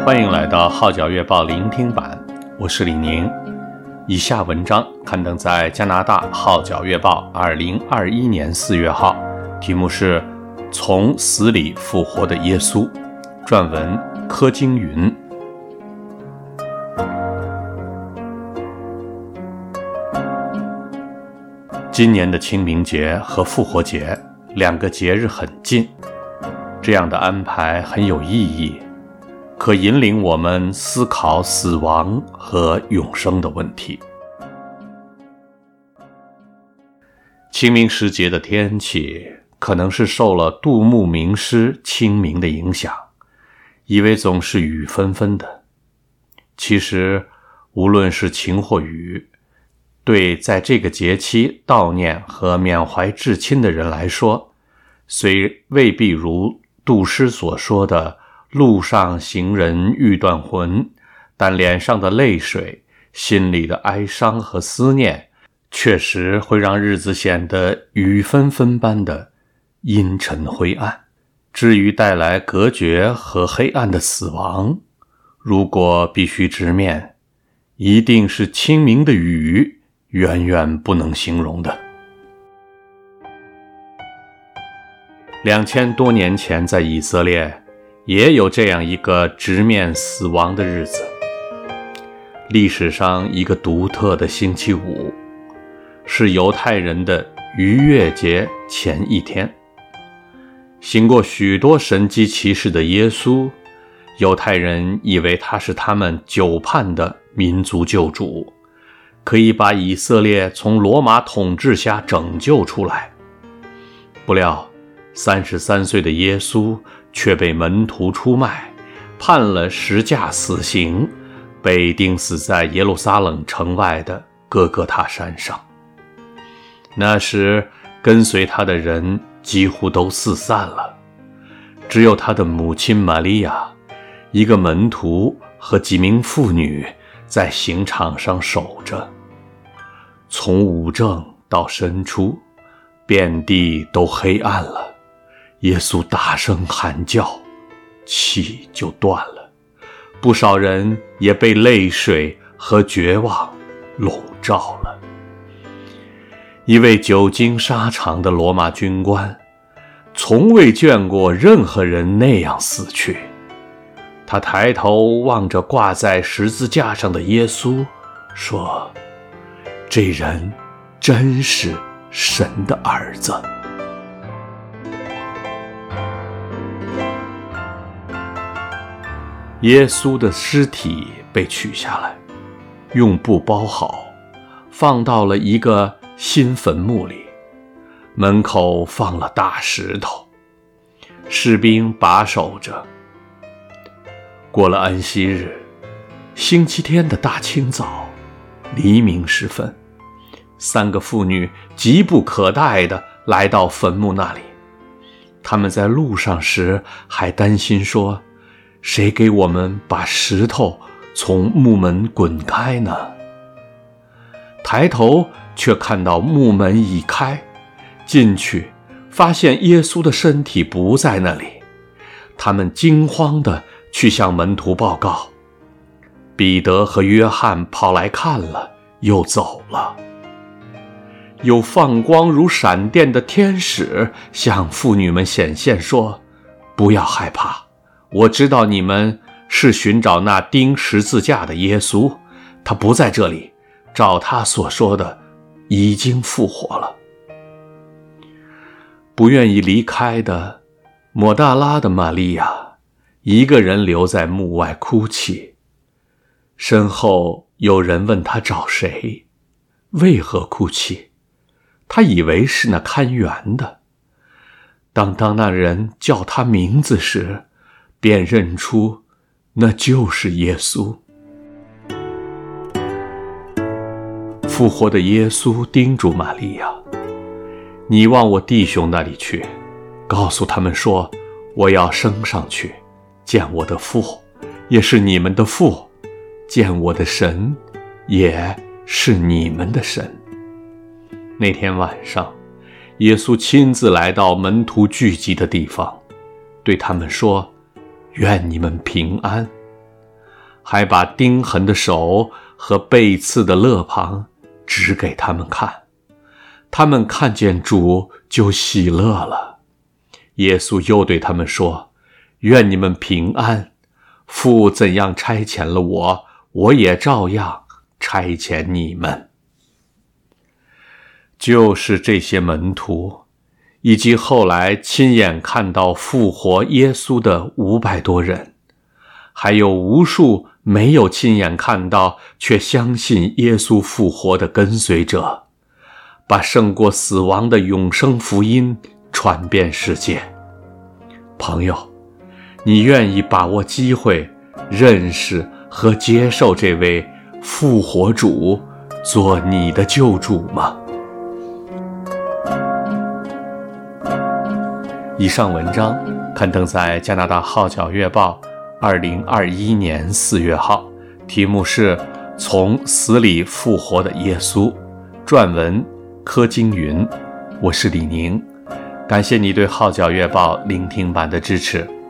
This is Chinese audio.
欢迎来到号角月报聆听版，我是李宁。以下文章刊登在加拿大号角月报2021年4月号，题目是从死里复活的耶稣，撰文柯京云。今年的清明节和复活节两个节日很近，这样的安排很有意义，可引领我们思考死亡和永生的问题。清明时节的天气可能是受了杜牧名诗《清明》的影响，以为总是雨纷纷的。其实无论是晴或雨，对在这个节期悼念和缅怀至亲的人来说，虽未必如杜诗所说的路上行人欲断魂，但脸上的泪水，心里的哀伤和思念，确实会让日子显得雨纷纷般的阴沉灰暗。至于带来隔绝和黑暗的死亡，如果必须直面，一定是清明的雨远远不能形容的。2000多年前，在以色列也有这样一个直面死亡的日子，历史上一个独特的星期五，是犹太人的逾越节前一天。行过许多神迹奇事的耶稣，犹太人以为他是他们久盼的民族救主，可以把以色列从罗马统治下拯救出来。不料33岁的耶稣却被门徒出卖，判了10架死刑，被钉死在耶路撒冷城外的各各他山上。那时跟随他的人几乎都四散了，只有他的母亲玛利亚，一个门徒和几名妇女在刑场上守着。从午正到申初，遍地都黑暗了。耶稣大声喊叫，气就断了，不少人也被泪水和绝望笼罩了。一位久经沙场的罗马军官，从未见过任何人那样死去。他抬头望着挂在十字架上的耶稣，说：“这人真是神的儿子。”耶稣的尸体被取下来，用布包好，放到了一个新坟墓里，门口放了大石头，士兵把守着。过了安息日，星期天的大清早，黎明时分，3个妇女急不可待地来到坟墓那里。他们在路上时还担心说，谁给我们把石头从墓门滚开呢？抬头却看到墓门已开，进去发现耶稣的身体不在那里。他们惊慌地去向门徒报告。彼得和约翰跑来看了，又走了。有放光如闪电的天使向妇女们显现说，不要害怕，我知道你们是寻找那钉十字架的耶稣，他不在这里，照他所说的已经复活了。不愿意离开的抹大拉的玛利亚，一个人留在墓外哭泣。身后有人问他找谁，为何哭泣？他以为是那看园的。当那人叫他名字时，便认出那就是耶稣。复活的耶稣叮嘱玛利亚，你往我弟兄那里去，告诉他们说，我要升上去，见我的父，也是你们的父，见我的神，也是你们的神。那天晚上，耶稣亲自来到门徒聚集的地方，对他们说，愿你们平安。 还把钉痕的手和被刺的肋旁指给他们看。他们看见主就喜乐了。耶稣又对他们说：愿你们平安，父怎样差遣了我，我也照样差遣你们。就是这些门徒，以及后来亲眼看到复活耶稣的500多人，还有无数没有亲眼看到却相信耶稣复活的跟随者，把胜过死亡的永生福音传遍世界。朋友，你愿意把握机会认识和接受这位复活主做你的救主吗？以上文章刊登在加拿大号角月报2021年4月号，题目是从死里复活的耶稣，撰文柯金云。我是李宁，感谢你对号角月报聆听版的支持。